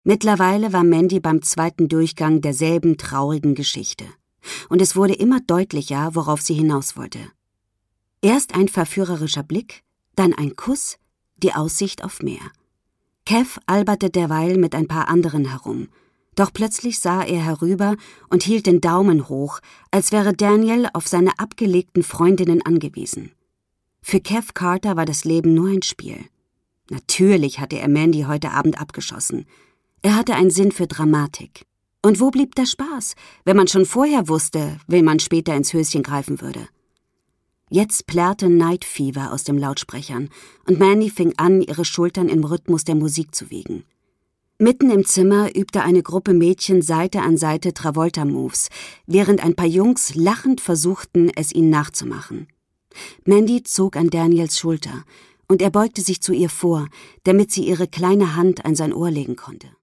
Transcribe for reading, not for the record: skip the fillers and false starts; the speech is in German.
Mittlerweile war Mandy beim zweiten Durchgang derselben traurigen Geschichte. Und es wurde immer deutlicher, worauf sie hinaus wollte. Erst ein verführerischer Blick, dann ein Kuss, die Aussicht auf Meer. Kev alberte derweil mit ein paar anderen herum. Doch plötzlich sah er herüber und hielt den Daumen hoch, als wäre Daniel auf seine abgelegten Freundinnen angewiesen. Für Kev Carter war das Leben nur ein Spiel. Natürlich hatte er Mandy heute Abend abgeschossen. Er hatte einen Sinn für Dramatik. Und wo blieb der Spaß, wenn man schon vorher wusste, wen man später ins Höschen greifen würde? Jetzt plärrte Night Fever aus den Lautsprechern und Mandy fing an, ihre Schultern im Rhythmus der Musik zu wiegen. Mitten im Zimmer übte eine Gruppe Mädchen Seite an Seite Travolta-Moves, während ein paar Jungs lachend versuchten, es ihnen nachzumachen. Mandy zog an Daniels Schulter und er beugte sich zu ihr vor, damit sie ihre kleine Hand an sein Ohr legen konnte.